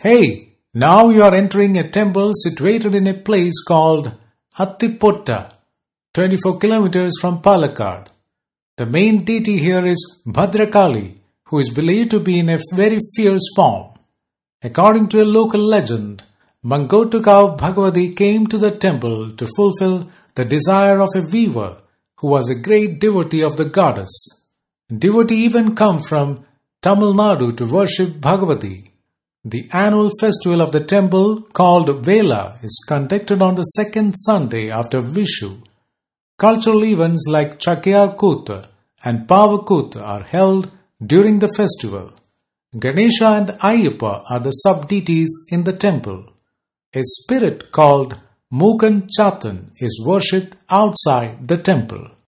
Hey, now you are entering a temple situated in a place called Attipotta, 24 kilometers from Palakkad. The main deity here is Bhadrakali, who is believed to be in a very fierce form. According to a local legend, Mangotukau Bhagavati came to the temple to fulfill the desire of a weaver who was a great devotee of the goddess. Devotees even come from Tamil Nadu to worship Bhagavati. The annual festival of the temple, called Vela, is conducted on the second Sunday after Vishu. Cultural events like Chakya Kooth and Pavakooth are held during the festival. Ganesha and Ayyappa are the sub-deities in the temple. A spirit called Mukan Chatan is worshipped outside the temple.